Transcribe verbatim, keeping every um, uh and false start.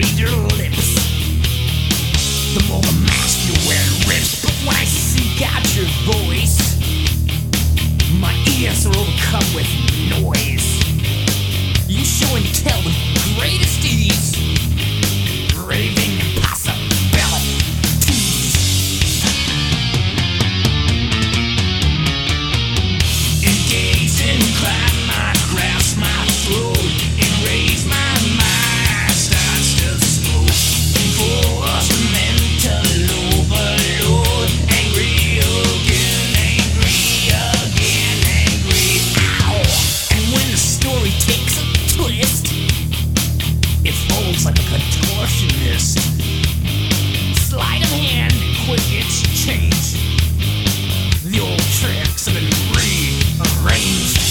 read your lips, the more the mask you wear rips. But when I seek out your voice, my ears are overcome with noise. You show and tell with greatest ease, raving impossibilities. Engage and climb my grasp my throat, enrage my mind starts to smoke. Force mental overload, angry again, angry again, angry. Ow! And when the story takes a twist, it folds like a contortionist. Sleight of hand, quick exchange. The old tricks have been rearranged.